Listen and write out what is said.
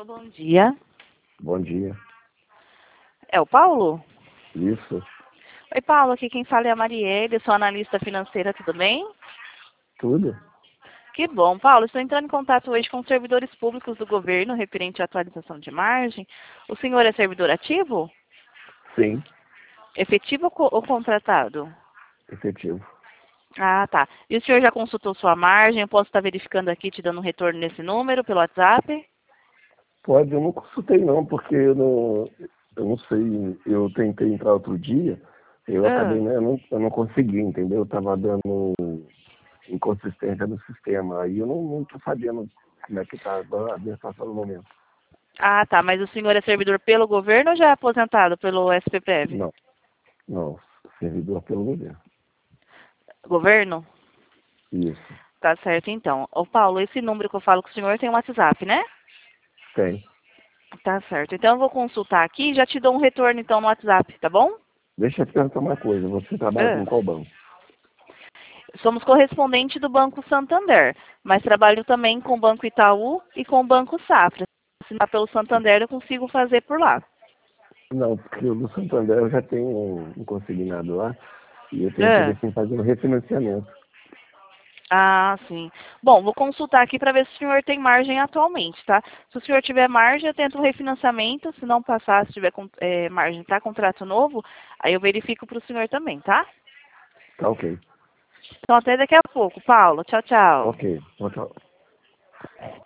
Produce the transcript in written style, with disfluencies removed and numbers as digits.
Alô, bom dia. Bom dia. É o Paulo? Isso, Oi, Paulo, aqui quem fala é a Marielle, eu sou analista financeira, tudo bem? tudo? Que bom, Paulo, estou entrando em contato hoje com os servidores públicos do governo referente à atualização de margem. O senhor é servidor ativo? Sim, Efetivo ou contratado? efetivo. Ah, tá. E o senhor já consultou sua margem? Eu posso estar verificando aqui, te dando um retorno nesse número, pelo WhatsApp? Pode, eu não consultei não, porque eu não sei, eu tentei entrar outro dia, eu acabei, Ah, né, eu não consegui, entendeu? Eu tava dando inconsistência no sistema, aí eu não tô sabendo como é que tá a situação no momento. ah, tá. Mas o senhor é servidor pelo governo ou já é aposentado pelo SPPEV? Não, não, servidor pelo governo. Governo? Isso, Tá certo, então. Ô, Paulo, esse número que eu falo com o senhor tem um WhatsApp, né? tem. Tá certo. Então eu vou consultar aqui e já te dou um retorno, então, no WhatsApp, tá bom? Deixa eu te perguntar uma coisa, você trabalha Ah, com qual banco? somos correspondente do Banco Santander, mas trabalho também com o Banco Itaú e com o Banco Safra. Se não pelo Santander, eu consigo fazer por lá. Não, porque o do Santander eu já tenho um consignado lá, e eu tenho Ah, interesse em fazer um refinanciamento. ah, sim. Bom, vou consultar aqui para ver se o senhor tem margem atualmente, tá? Se o senhor tiver margem, eu tento um refinanciamento. Se não passar, se tiver margem para contrato novo, aí eu verifico para o senhor também, tá? Tá ok. Então, até daqui a pouco, Paulo. Tchau, tchau. Ok. Tchau, tchau.